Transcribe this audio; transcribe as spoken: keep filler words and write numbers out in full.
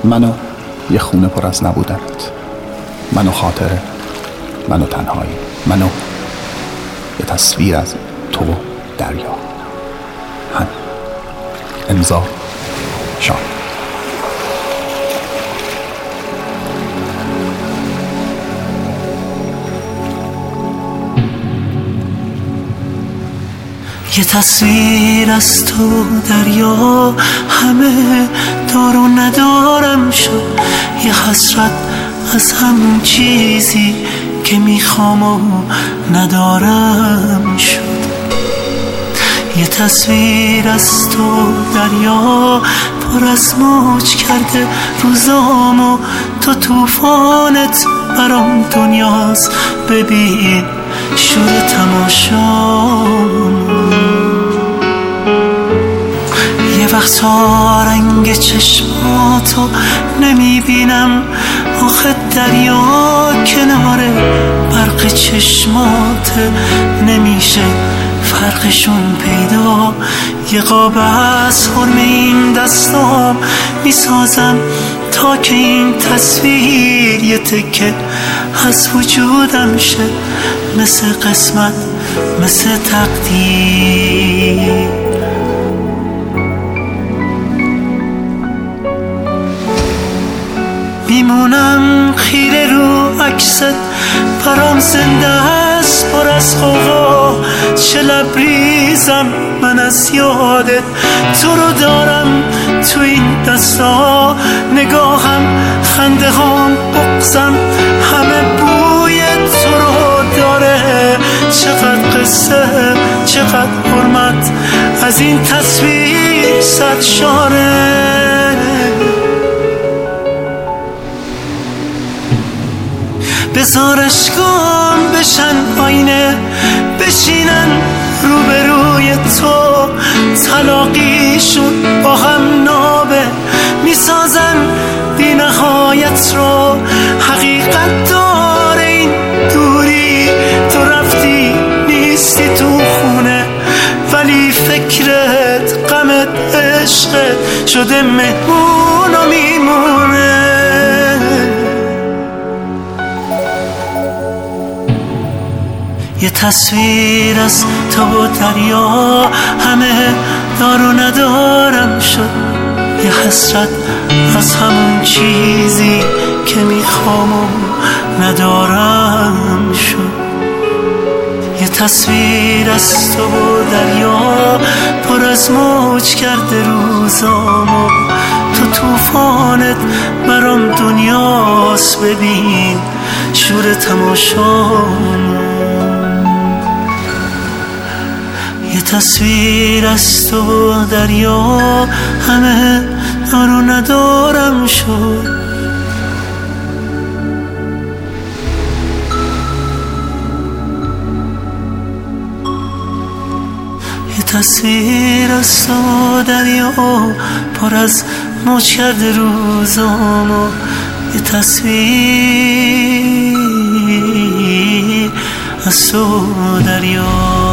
منو یه خونه پر از نبودنت، منو خاطره، منو تنهایی، منو یه تصویر از تو و دریا. هم امضا شام. یه تصویر از تو دریا، همه دار و ندارم شد. یه حسرت از همون چیزی که میخوام و ندارم شد. یه تصویر از تو دریا، پر از موج کرده روزام و تو توفانت برام دنیاست. ببین شور تماشام، یه وقتا رنگ چشماتو نمیبینم، آخه دریا کنار برق چشمات نمیشه فرقشون پیدا. یه قاب از حرم این دستام میسازم تا که این تصویر یه تکه از وجودم شه، مثل قسمت، مثل تقدیر. میمونم خیره رو عکست، برام زنده است پر از غوغا. چه لبریزم من از یادت، تو رو دارم تو این دستا. نگاهم، خنده هام، بغضم، همه بوی تو رو داره. چقدر قصه، چقدر حرمت از این تصویر سرشاره. بذار اشکام بشن آینه، بشینن روبروی تو. تلاقیشون با هم نابه، میسازن بی نهایت رو. حقیقت داره این دوری، تو رفتی نیستی تو خونه، ولی فکرت، غمت، عشقت شده مهمون و میمونه. یه تصویر از تو و دریا، همه دار و ندارم شد. یه حسرت از همون چیزی که میخوام و ندارم شد. یه تصویر از تو و دریا، پر از موج کرده روزام و تو توفانت برام دنیاست. ببین شور تماشام، یه تصویر از تو دریا، همه دار و ندارم شد. یه تصویر از تو دریا، پر از موج کرده روزام و یه تصویر از تو دریا.